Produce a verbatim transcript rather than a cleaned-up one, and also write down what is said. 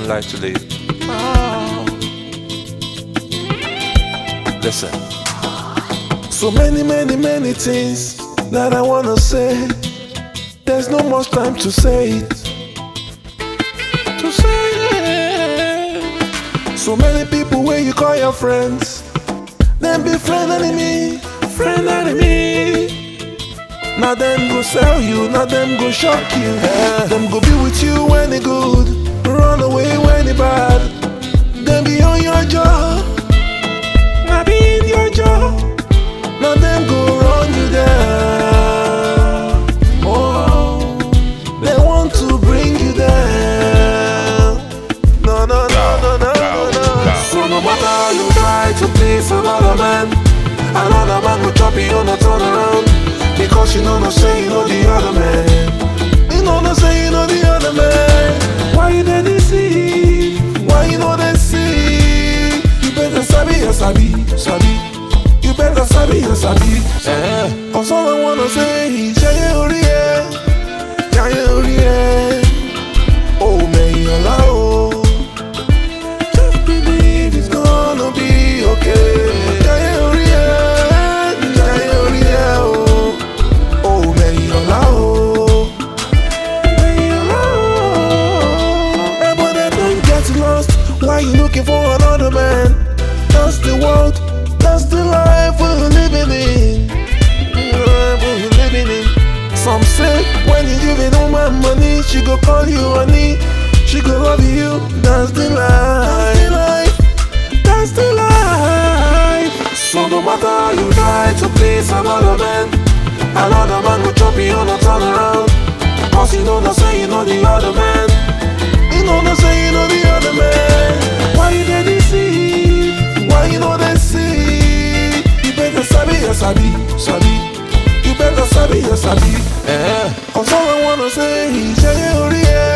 life to live. Oh. Listen. So many, many, many things that I wanna say. There's no much time to say it. To say it. So many people where you call your friends, them be friend enemy, friend enemy. Now them go sell you, now them go shock you. Yeah. Them go be with you when they good, run away when they bad. Them be on your job, now be in your job. Now them go run you down. Oh, they want to bring you down. No, no, no, no, no, no, no. So no matter how you try to please another man, another man will chop you on a turnaround. Because you know no say you know the other man. You know no say you know the other man. Why you dey deceive? Why you know they see? You better sabi, ya sabi, sabi. You better sabi, ya sabi. Eh. Cause all I wanna say is Jaye Oriye, Jaye Oriye. Oh man, you allow. Just believe it's gonna be okay. Jaye Oriye, Jaye Oriye. Oh, oh man, you allow. Man, you allow. Everybody don't get lost. Why you looking for another man? That's the world. That's the life we're living in. Life we're living in. Some say when you giving all my money, she go call you honey. She go love you. That's the life. That's the life. So no matter how you try to please another man, another man will chop you on a turnaround. Cause you know no say you know the other man. You know no say you know the other man. Why you dey deceive? Why you know they see? You better sabi, ya sabi, sabi. You better sabi, ya sabi. Eh. Cause all I wanna say is Jaye Oriye.